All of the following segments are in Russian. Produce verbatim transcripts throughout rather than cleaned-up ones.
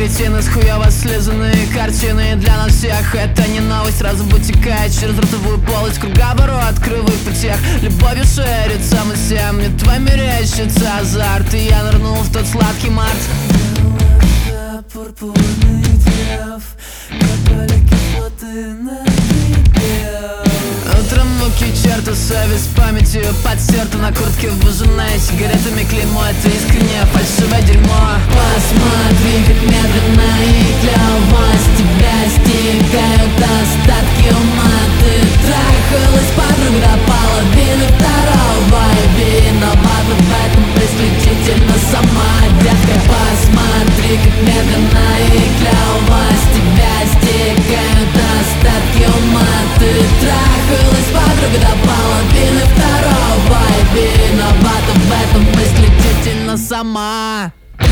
кретины с хуёво слизанные картины. Для нас всех это не новость, сразу вытекает через ротовую полость. Круговорот кривых потех, любовью шерится мы всем. Мне твой мерещится азарт, и я нырнул в тот сладкий март. Пурпурный трав, капали кислоты на припев. Утром муки, черту, совесть памятью подстерта на куртке, выжженная сигаретами клеймо. Это искреннее фальшивое дерьмо. Посмотри, как медленно и клёво с тебя стекают остатки ума. Ты трахалась подруга до половины второго, и виновата в этом исключительно сама детка. Посмотри, как медленно и клёво с тебя стекают остатки ума. Ты трахалась подруга до половины второго, и виновата в этом исключительно сама.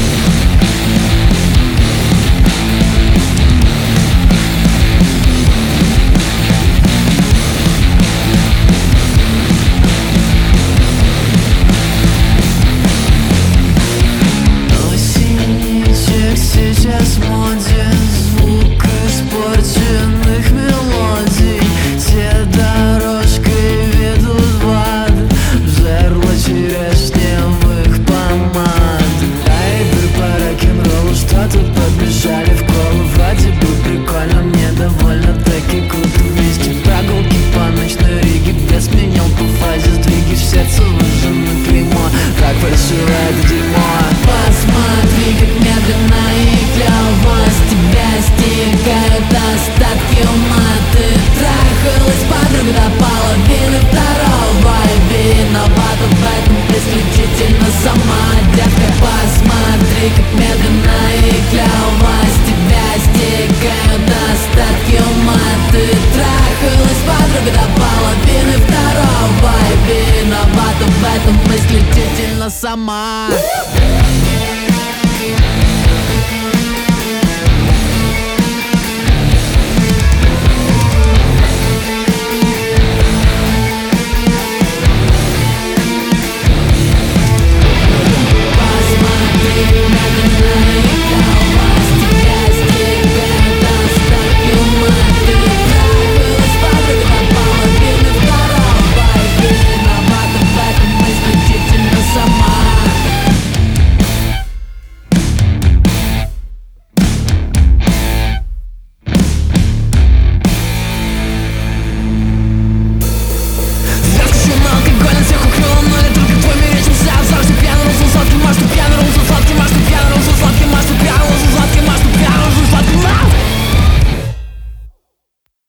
Сейчас в моде звук испорченных мелодий. Те дорожкой ведут в ад, в жерло черешневых помад. Айбер по рок-н-роллу что-то подмешали в колу. Вроде бы прикольно, мне довольно таки круто. Вместе прогулки по ночной Риге, без сменил по фазе сдвиги. В сердце выжжено клеймо, как фальшивое это дерьмо. Посмотри, как медленно и клёво с тебя стекают остатки ума. Ты трахалась подруга до половины второго, и виновата в этом исключительно сама детка. Посмотри, как медленно и клёво с тебя стекают остатки ума. Ты трахалась подруга до половины второго, и виновата в этом исключительно сама.